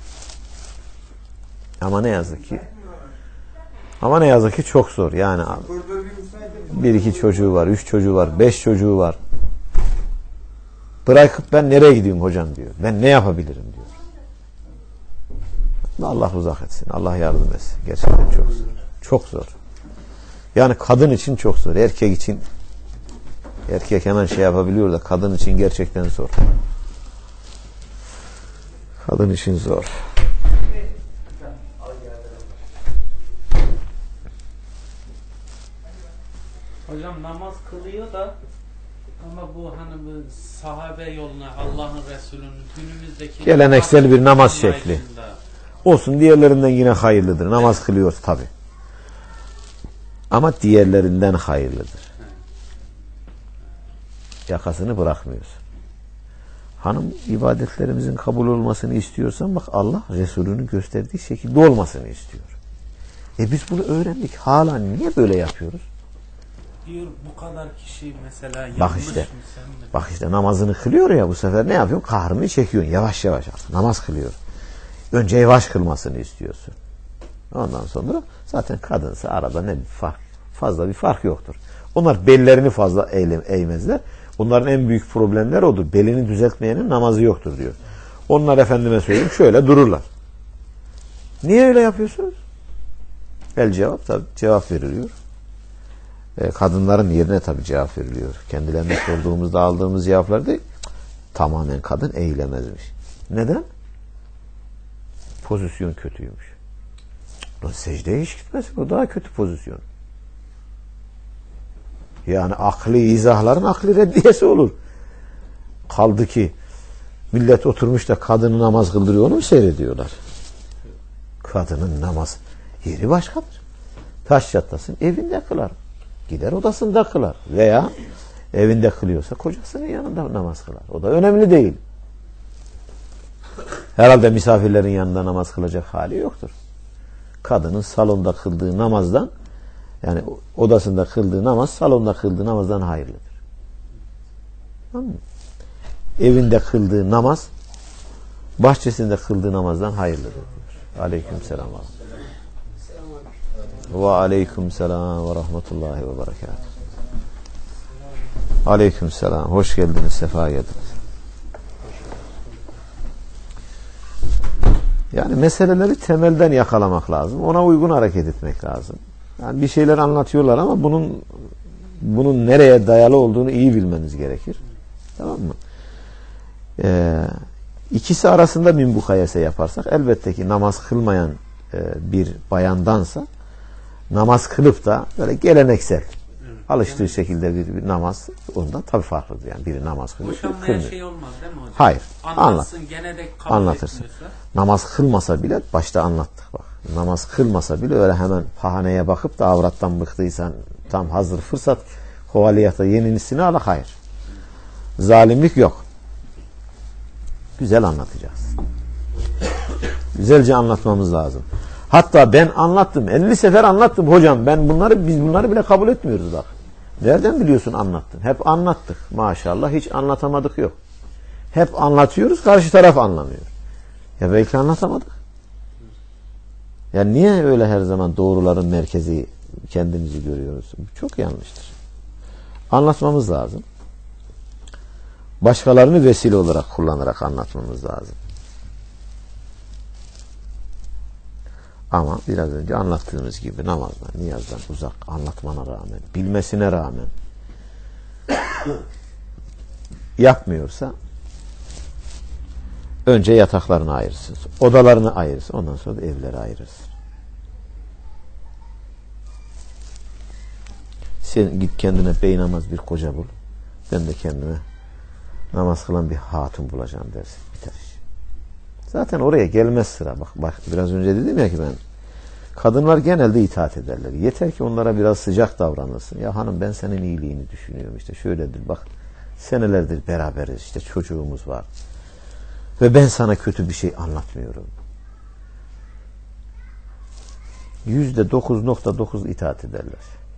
Ama ne yazık ki çok zor. Yani 1-2 çocuğu var, 3 çocuğu var, 5 çocuğu var. Bırakıp ben nereye gideyim hocam diyor. Ben ne yapabilirim diyor. Allah uzak etsin. Allah yardım etsin. Gerçekten çok zor. Çok zor. Yani kadın için çok zor. Erkek için hemen yapabiliyor da kadın için gerçekten zor. Kadın için zor. Hocam namaz kılıyor da ama bu hani bu sahabe yoluna Allah'ın Resulü'nün günümüzdeki geleneksel bir namaz şekli. Olsun, diğerlerinden yine hayırlıdır. Namaz kılıyoruz tabi. Ama diğerlerinden hayırlıdır. Yakasını bırakmıyorsun. Hanım, ibadetlerimizin kabul olmasını istiyorsan bak, Allah Resulü'nün gösterdiği şekilde olmasını istiyor. Biz bunu öğrendik. Hala niye böyle yapıyoruz? Diyor bu kadar kişi mesela yanlış Bak işte, mı sen mi? bak işte namazını kılıyor ya, bu sefer ne yapıyorsun? Kahrını çekiyorsun yavaş yavaş. Namaz kılıyor. Önce yavaş kılmasını istiyorsun. Ondan sonra zaten kadınsa arada ne bir fark, fazla bir fark yoktur. Onlar bellerini fazla eğmezler. Onların en büyük problemleri odur. Belini düzeltmeyenin namazı yoktur diyor. Onlar, efendime söyleyeyim, şöyle dururlar. Niye öyle yapıyorsunuz? Cevap tabi cevap veriliyor. Kadınların yerine tabi cevap veriliyor. Kendilerine sorduğumuzda aldığımız cevaplar değil. Tamamen kadın eğilemezmiş. Neden? Pozisyon kötüymüş. Secdeye hiç gitmesin. O daha kötü pozisyon. Yani akli izahların akli reddiyesi olur. Kaldı ki millet oturmuş da kadını namaz kıldırıyor, onu mu seyrediyorlar? Kadının namaz yeri başkadır. Taş çatlasın, evinde kılar. Gider odasında kılar. Veya evinde kılıyorsa kocasının yanında namaz kılar. O da önemli değil. Herhalde misafirlerin yanında namaz kılacak hali yoktur. Kadının salonda kıldığı namazdan, yani odasında kıldığı namaz salonda kıldığı namazdan hayırlıdır. Tamam mı? Evinde kıldığı namaz bahçesinde kıldığı namazdan hayırlıdır diyor. Aleykümselam. Ve aleykümselam ve rahmetullahi ve berekatuhu. Aleykümselam. Hoş geldiniz. Sefa geldiniz. Yani meseleleri temelden yakalamak lazım. Ona uygun hareket etmek lazım. Yani bir şeyler anlatıyorlar ama bunun nereye dayalı olduğunu iyi bilmeniz gerekir. Tamam mı? İkisi arasında minbukayese yaparsak elbette ki namaz kılmayan bir bayandansa namaz kılıp da böyle geleneksel alıştığı şekilde bir namaz, ondan tabii farklıdır. Yani biri namaz kılıyor. Boşanmaya şey olmaz değil mi hocam? Hayır. Anlatsın, gene de kabul Anlatırsın. etmiyorsa. Namaz kılmasa bile, başta anlattık bak. Namaz kılmasa bile öyle hemen pahaneye bakıp da avrattan bıktıysan tam hazır fırsat hovaliyata yenisini al, hayır. Zalimlik yok. Güzel anlatacağız. Güzelce anlatmamız lazım. Hatta ben anlattım. 50 sefer anlattım hocam. Biz bunları bile kabul etmiyoruz bak. Nereden biliyorsun anlattın? Hep anlattık. Maşallah hiç anlatamadık yok. Hep anlatıyoruz, karşı taraf anlamıyor. Ya belki anlatamadık. Ya niye öyle her zaman doğruların merkezi kendimizi görüyoruz? Bu çok yanlıştır. Anlatmamız lazım. Başkalarını vesile olarak kullanarak anlatmamız lazım. Ama biraz önce anlattığımız gibi namazdan, niyazdan uzak, anlatmana rağmen, bilmesine rağmen yapmıyorsa önce yataklarını ayırsın, odalarını ayırsın, ondan sonra da evleri ayırırsın. Sen git kendine beynamaz bir koca bul, ben de kendime namaz kılan bir hatun bulacağım dersin. Biter iş. Zaten oraya gelmez sıra. Bak biraz önce dedim ya ki ben, kadınlar genelde itaat ederler. Yeter ki onlara biraz sıcak davranırsın. Ya hanım, ben senin iyiliğini düşünüyorum. İşte şöyledir bak, senelerdir beraberiz, işte çocuğumuz var. Ve ben sana kötü bir şey anlatmıyorum. %9.9 itaat ederler.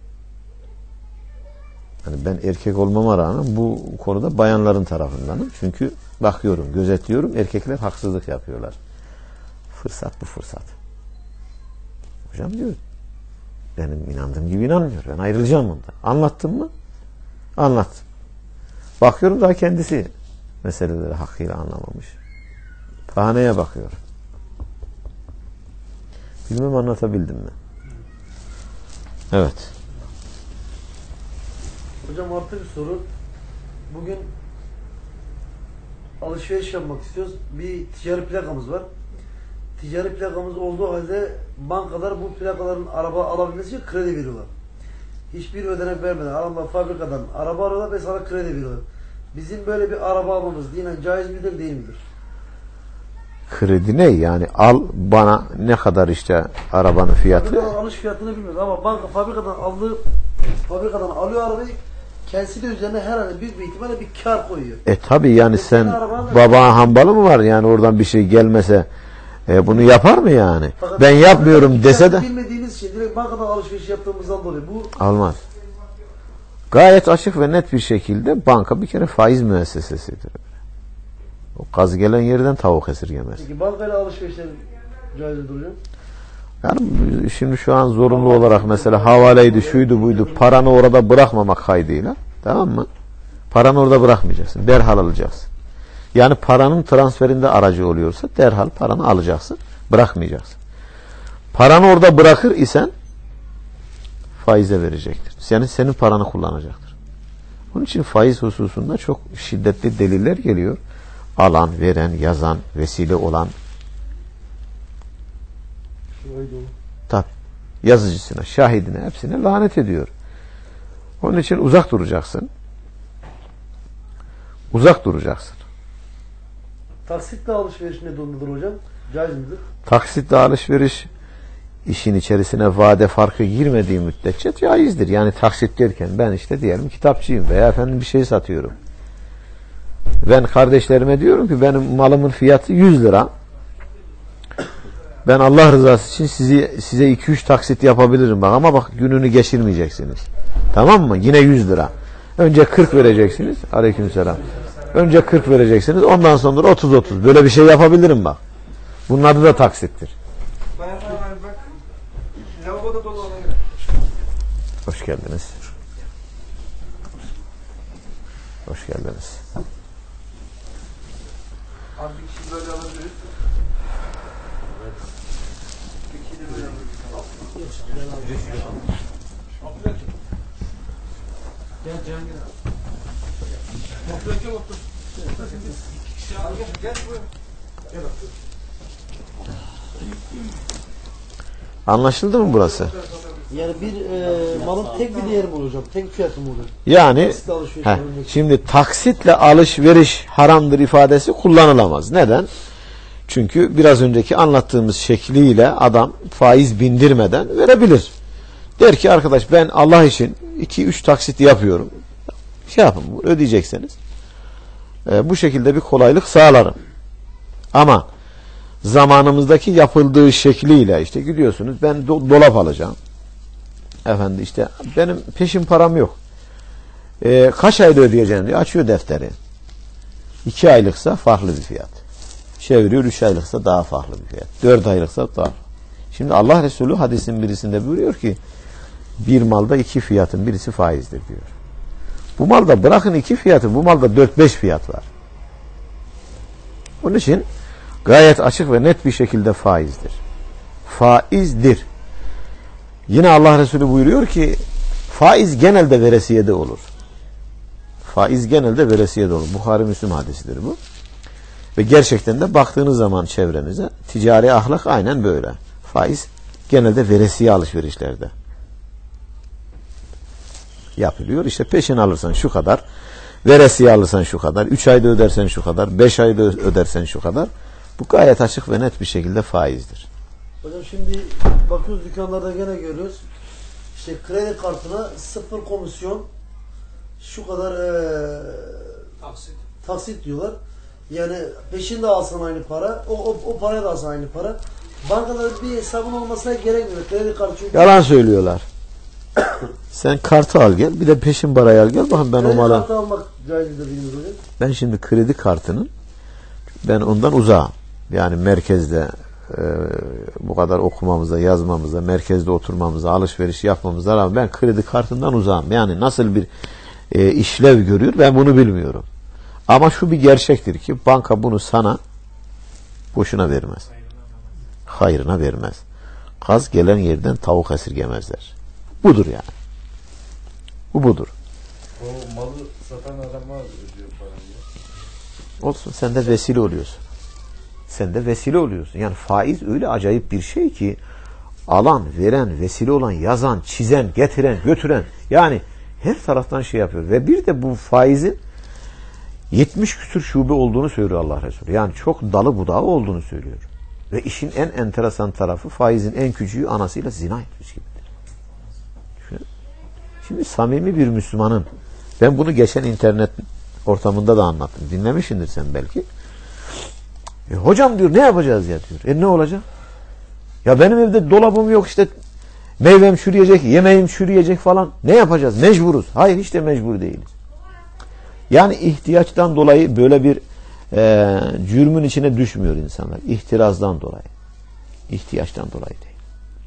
Yani ben erkek olmama rağmen bu konuda bayanların tarafındanım. Çünkü bakıyorum, gözetliyorum, erkekler haksızlık yapıyorlar. Fırsat bu fırsat. Hocam diyor, benim inandığım gibi inanmıyor. Ben ayrılacağım ondan. Anlattım mı? Anlattım. Bakıyorum daha kendisi meseleleri hakkıyla anlamamış. Bahaneye bakıyor. Bilmem anlatabildim mi? Evet. Hocam artı bir soru. Bugün alışveriş yapmak istiyoruz. Bir ticari plakamız var. Ticari plakamız olduğu halde bankalar bu plakaların araba alabilmesi için kredi veriyorlar. Hiçbir ödenek vermeden adamlar fabrikadan araba alıyorlar ve sana kredi veriyorlar. Bizim böyle bir araba almamız dinen caiz midir değil midir? Kredi ne? Yani al bana ne kadar işte arabanın fiyatı? Fabrikadan alış fiyatını bilmiyoruz ama banka fabrikadan alıyor arabayı, kendisi de üzerine herhalde büyük bir ihtimalle bir kar koyuyor. Tabi yani sen baban hambalı mı var yani oradan bir şey gelmese bunu yapar mı yani? Fakat ben yapmıyorum dese de bilmediğiniz şey direkt bankadan alışveriş yaptığımızdan dolayı bu almaz. Gayet açık ve net bir şekilde banka bir kere faiz müessesesidir. O gaz gelen yerden tavuk esirgemez. peki bankayla alışverişler caiz duruyor. Yani şimdi şu an zorunlu olarak mesela havaleydi, şuydu buydu, paranı orada bırakmamak kaydıyla, tamam mı? Paranı orada bırakmayacaksın. Derhal alacaksın. Yani paranın transferinde aracı oluyorsa derhal paranı alacaksın. Bırakmayacaksın. Paranı orada bırakır isen faize verecektir. Yani senin paranı kullanacaktır. Onun için faiz hususunda çok şiddetli deliller geliyor. Alan, veren, yazan, vesile olan tabi yazıcısına, şahidine, hepsine lanet ediyor. Onun için uzak duracaksın. Uzak duracaksın. Taksitle alışveriş ne durumdadır hocam? Caiz midir? Taksitle alışveriş işin içerisine vade farkı girmediği müddetçe caizdir. Yani taksit derken ben işte diyelim kitapçıyım veya efendim bir şey satıyorum. Ben kardeşlerime diyorum ki benim malımın fiyatı 100 lira. Ben Allah rızası için size 2-3 taksit yapabilirim bak ama bak gününü geçirmeyeceksiniz. Tamam mı? Yine 100 lira. Önce 40 vereceksiniz. Aleykümselam. Önce 40 vereceksiniz. Ondan sonra 30-30. Böyle bir şey yapabilirim bak. Bunun adı da taksittir. Bayan abi bak. Lavaboda dolu ona göre. Hoş geldiniz. Hoş geldiniz. Abi bir kişi böyle alabiliriz. Bir kişi de böyle alabiliriz. Gel Cihangir abi. Gel buraya. Anlaşıldı mı burası? Yani bir malın tek bir değeri mi olur hocam? Tek fiyatı mı olur? Yani Taksitle alışveriş heh, yapılmak. şimdi taksitle alışveriş haramdır ifadesi kullanılamaz. Neden? Çünkü biraz önceki anlattığımız şekliyle adam faiz bindirmeden verebilir. Der ki arkadaş ben Allah için 2-3 taksit yapıyorum. Şey yapın ödeyecekseniz. Bu şekilde bir kolaylık sağlarım. Ama zamanımızdaki yapıldığı şekliyle işte gidiyorsunuz ben dolap alacağım. Efendim işte benim peşin param yok. Kaç ayda ödeyeceğim diye açıyor defteri. 2 aylıksa farklı bir fiyat. Çeviriyor 3 aylıksa daha farklı bir fiyat. 4 aylıksa daha. Şimdi Allah Resulü hadisin birisinde buyuruyor ki bir malda 2 fiyatın birisi faizdir diyor. Bu malda bırakın 2 fiyatı, bu malda 4-5 fiyat var. Onun için gayet açık ve net bir şekilde faizdir. Faizdir. Yine Allah Resulü buyuruyor ki faiz genelde veresiyede olur. Faiz genelde veresiyede olur. Buhari Müslim hadisidir bu. Ve gerçekten de baktığınız zaman çevrenize ticari ahlak aynen böyle. Faiz genelde veresiye alışverişlerde yapılıyor. İşte peşin alırsan şu kadar, veresiye alırsan şu kadar, 3 ayda ödersen şu kadar, 5 ayda ödersen şu kadar. Bu gayet açık ve net bir şekilde faizdir. Hocam şimdi bakıyoruz dükkanlarda gene görüyoruz. İşte kredi kartına 0 komisyon şu kadar taksit diyorlar. Yani peşinde alsan aynı para, o paraya da alsan aynı para. Bankaların bir hesabın olmasına gerekmiyor. Kredi kartı çünkü... Yalan söylüyorlar. Sen kartı al gel, bir de peşin parayı al gel. Bakın ben kredi o mala... kartı almak caizdir bilmiyor hocam. Ben şimdi kredi kartının ben ondan uzağım. Yani merkezde bu kadar okumamıza, yazmamıza, merkezde oturmamıza, alışveriş yapmamıza rağmen ben kredi kartından uzağım. Yani nasıl bir işlev görüyor ben bunu bilmiyorum. Ama şu bir gerçektir ki banka bunu sana boşuna vermez. Hayrına vermez. Kaz gelen yerden tavuk esirgemezler. Budur yani. Bu budur. O malı satan adama ödüyor parayı. Olsun sen de vesile oluyorsun. Sen de vesile oluyorsun. Yani faiz öyle acayip bir şey ki alan, veren, vesile olan, yazan, çizen, getiren, götüren yani her taraftan şey yapıyor. Ve bir de bu faizin 70 küsur şube olduğunu söylüyor Allah Resulü. Yani çok dalı budağı olduğunu söylüyor. Ve işin en enteresan tarafı faizin en küçüğü anasıyla zina etmiş gibidir. Şimdi samimi bir Müslümanın, ben bunu geçen internet ortamında da anlattım. Dinlemişsindir sen belki. Hocam diyor ne yapacağız ya diyor. Ne olacak? Ya benim evde dolabım yok işte, meyvem çürüyecek, yemeğim çürüyecek falan. Ne yapacağız? Mecburuz. Hayır, hiç de mecbur değiliz. Yani ihtiyaçtan dolayı böyle bir cürmün içine düşmüyor insanlar. İhtirazdan dolayı. İhtiyaçtan dolayı değil.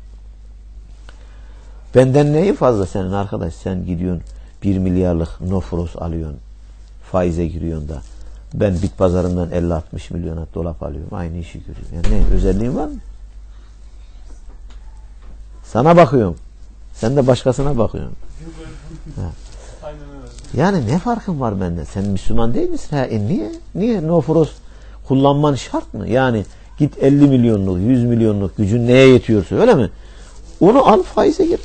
Benden neyi fazla senin arkadaş? Sen gidiyorsun 1 milyarlık nofros alıyorsun. Faize giriyorsun da. Ben bit pazarından 50-60 milyona dolap alıyorum. Aynı işi görüyorum. Yani ne? Özelliğin var mı? Sana bakıyorum. Sen de başkasına bakıyorsun. Yani ne farkın var bende? Sen Müslüman değil misin? Niye? Niye nofros kullanman şart mı? Yani git 50 milyonluk, 100 milyonluk gücün neye yetiyorsa, öyle mi? Onu al, faize gir.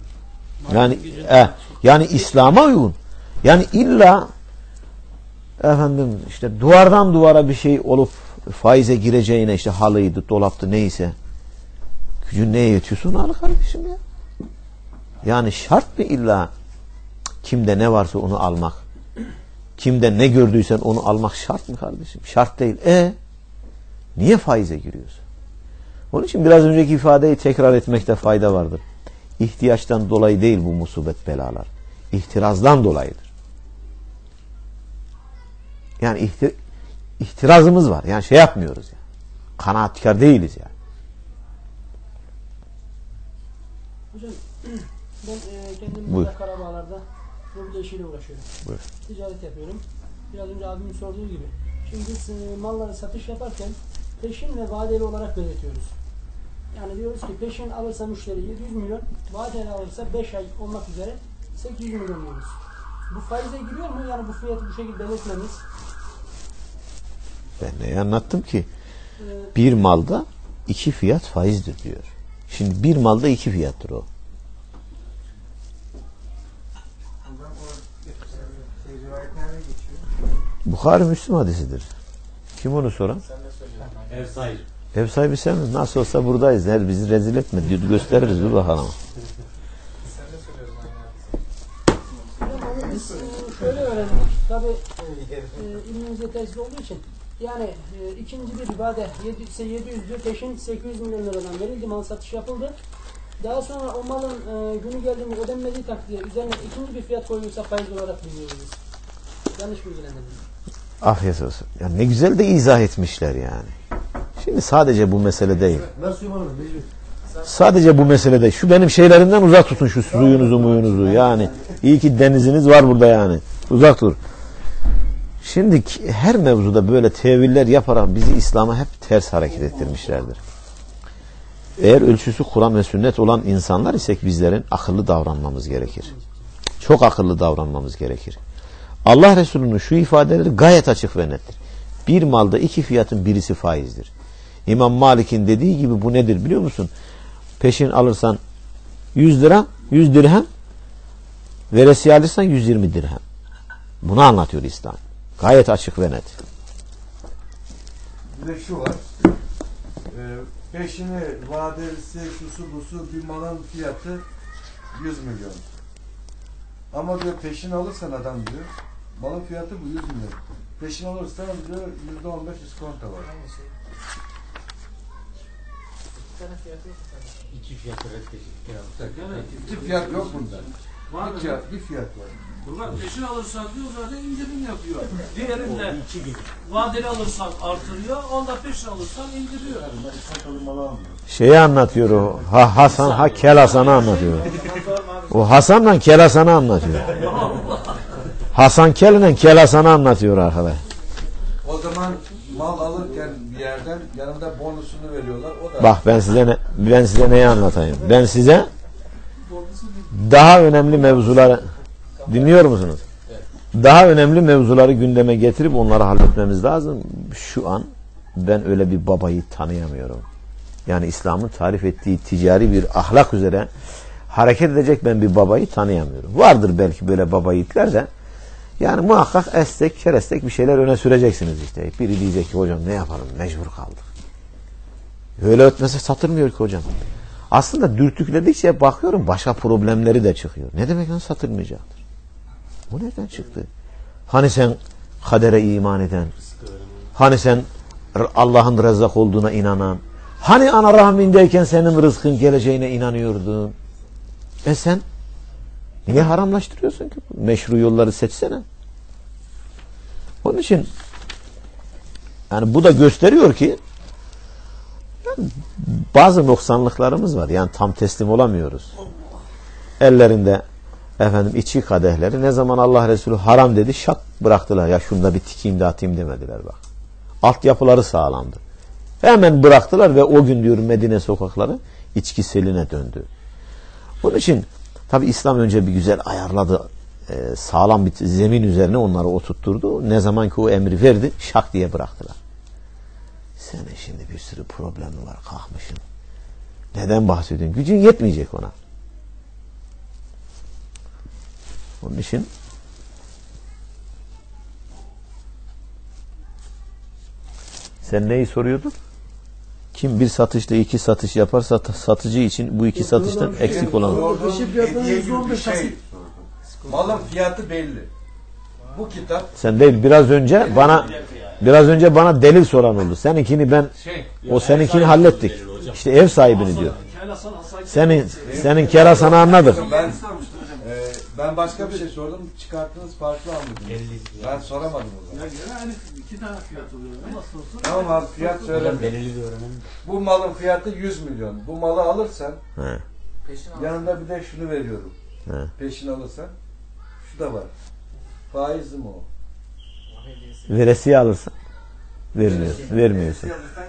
Yani İslam'a uygun. Yani illa efendim işte duvardan duvara bir şey olup faize gireceğine, işte halıydı, dolaptı, neyse, gücün neye yetiyorsa onu al kardeşim ya. Yani şart mı illa kimde ne varsa onu almak? Kimde ne gördüysen onu almak şart mı kardeşim? Şart değil. Niye faize giriyorsun? Onun için biraz önceki ifadeyi tekrar etmekte fayda vardır. İhtiyaçtan dolayı değil bu musibet belalar. İhtirazdan dolayıdır. Yani ihtirazımız var. Yani şey yapmıyoruz yani. Kanaatkar değiliz yani. Hocam ben kendim burada Karabağlar'da mobilya işiyle uğraşıyorum. Buyur. Ticaret yapıyorum. Biraz önce abimin sorduğu gibi. Şimdi biz malları satış yaparken peşin ve vadeli olarak belirtiyoruz. Yani diyoruz ki peşin alırsa müşteri 700 milyon, vadeli alırsa 5 ay olmak üzere 800 milyon diyoruz. Bu faize giriyor mu? Yani bu fiyatı bu şekilde belirtmemiz. Ben neyi anlattım ki? Bir malda 2 fiyat faizdir diyor. Şimdi bir malda 2 fiyattır o. Bukhari Müslim hadisidir. Kim onu soran? Ev sahibi. Ev sahibi sen mi? Nasıl olsa buradayız. Her bizi rezil etme. Gösteririz. Dur bakalım. Biz şöyle öğrendik. Tabi ilmimiz yetersiz olduğu için. Yani ikinci bir vade 700 diyor, peşin 800 milyon liradan verildi. Mal satış yapıldı. Daha sonra o malın günü geldiğinde ödenmediği takdirde üzerine ikinci bir fiyat koyulursa faiz olarak biliyoruz. Yanlış bilgilendirdim. Afiyet olsun. Yani ne güzel de izah etmişler yani. Şimdi sadece bu mesele değil. Sadece bu mesele değil. Şu benim şeylerimden uzak tutun, şu suyunuzu muyunuzu. Yani iyi ki deniziniz var burada yani. Uzak dur. Şimdi her mevzuda böyle teviller yaparak bizi İslam'a hep ters hareket ettirmişlerdir. Eğer ölçüsü Kur'an ve sünnet olan insanlar isek bizlerin akıllı davranmamız gerekir. Çok akıllı davranmamız gerekir. Allah Resulü'nün şu ifadeleri gayet açık ve nettir. Bir malda 2 fiyatın birisi faizdir. İmam Malik'in dediği gibi bu nedir biliyor musun? Peşin alırsan 100 lira, 100 dirhem, veresiye alırsan 120 dirhem. Bunu anlatıyor İslam. Gayet açık ve net. Bir de şu var. Peşini, vadelisi, şusu busu bir malın fiyatı 100 milyon. Ama diyor peşin alırsan adam diyor, malın fiyatı bu 100 milyon. Peşin alırsan diyor %15 iskonto var. İki fiyatı reddedecek. İki fiyat yok bunda. Bir fiyat var. Burada peşin alırsan diyor zaten indirim yapıyor. Diğerinde vadeli alırsan artırıyor, onda peşin alırsan indiriyor. Şeyi anlatıyor o. Hasan, Kel Hasan'ı anlatıyor. O Hasan'la Kel Hasan'ı anlatıyor. Hasan Kel'le Kel Hasan'ı anlatıyor arkadaş. O zaman mal alırken bir yerden yanında bonusunu veriyorlar. O da Bak ben size neyi anlatayım? Ben size daha önemli mevzuları dinliyor musunuz? Daha önemli mevzuları gündeme getirip onları halletmemiz lazım. Şu an ben öyle bir babayı tanıyamıyorum. Yani İslam'ın tarif ettiği ticari bir ahlak üzere hareket edecek ben bir babayı tanıyamıyorum. Vardır belki böyle baba yiğitler de. Yani muhakkak estek, kerestek bir şeyler öne süreceksiniz işte. Biri diyecek ki hocam ne yapalım, mecbur kaldık. Öyle ötmese satılmıyor ki hocam. Aslında dürtükledikçe bakıyorum başka problemleri de çıkıyor. Ne demek lan satılmayacaktır? Bu nereden çıktı? Hani sen kadere iman eden, hani sen Allah'ın rezzak olduğuna inanan, hani ana rahmindeyken senin rızkın geleceğine inanıyordun. Sen niye haramlaştırıyorsun ki? Meşru yolları seçsene. Onun için yani bu da gösteriyor ki yani bazı noksanlıklarımız var. Yani tam teslim olamıyoruz. Ellerinde efendim içki kadehleri ne zaman Allah Resulü haram dedi şak bıraktılar. Ya şunu da bir tikeyim de atayım demediler bak. Altyapıları sağlamdı. Hemen bıraktılar ve o gün diyor Medine sokakları içki seline döndü. Bunun için tabi İslam önce bir güzel ayarladı. Sağlam bir zemin üzerine onları oturtturdu. Ne zaman ki o emri verdi şak diye bıraktılar. Senin şimdi bir sürü problemi var kalkmışsın. Neden bahsediyorsun? Gücün yetmeyecek ona. Onun için sen neyi soruyordun? Kim bir satışta iki satış yaparsa satıcı için bu iki satıştan eksik olan olur. Hediye gibi bir şey. Malın fiyatı belli. Bu kitap Sen değil biraz önce bana delil soran oldu. Seninkini ben o seninkini hallettik. İşte ev sahibini diyor. Senin kerasanı anladık. Ben başka bir şey sordum. Çıkarttığınız farklı anladım. Ben soramadım o zaman. Yani iki tane fiyat oluyor. Nasıl olsun? Tamam abi fiyat söylemiyorum. Bu malın fiyatı 100 milyon. Bu malı alırsan yanında bir de şunu veriyorum. Peşin alırsan şu da var. Faizli mi o? Veresiye alırsan vermiyorsun.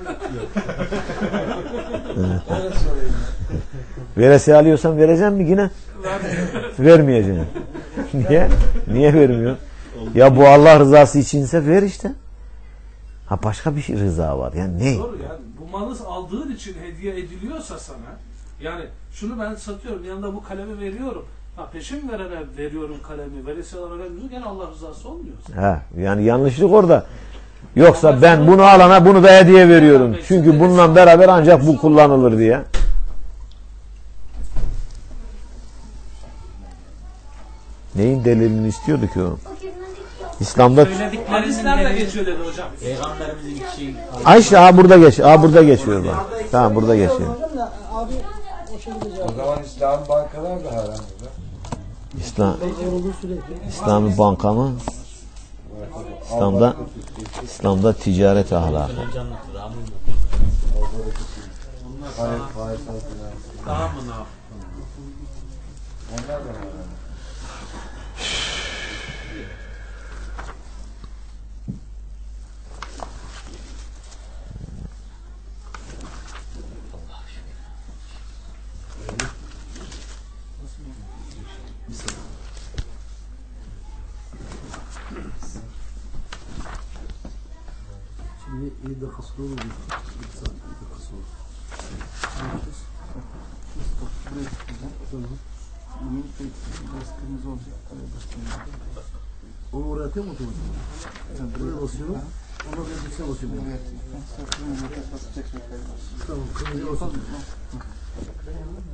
Veresiye alıyorsan vereceğim mi yine? Vermeyeceğim. Niye? Niye vermiyor? Ya bu Allah rızası içinse ver işte. Ha başka bir şey rıza var. Yani ne? Doğru yani bu malı aldığın için hediye ediliyorsa sana yani şunu ben satıyorum yanında bu kalemi veriyorum. Ha peşin verene veriyorum kalemi. Veresiye olarak vermiyorum. Gene Allah rızası olmuyor. Ha yani yanlışlık orada. Yoksa ben bunu alana bunu da hediye veriyorum. Çünkü bununla beraber ancak bu kullanılır diye. Neyin delilini istiyordu ki o? İslam'da Hadislerle geçiyor dedi hocam. Peygamberimizin kişi Ayşe burada geç. Burada geçiyor bak. Tamam burada geçiyor. O zaman İslam bankalar da haram burada. İslami banka mı? İslam'da ticaret ahlakı. Daha mı ne yaptın? Onlar da haram. Şimdi 7 dakika sonra olur. 2 saat 2 dakika sonra. Onu oraya atıyor mu otomatik? Buraya basıyorum. Ona bir bilgisayar basıyorum. Tamam, kırmızı basıyorum.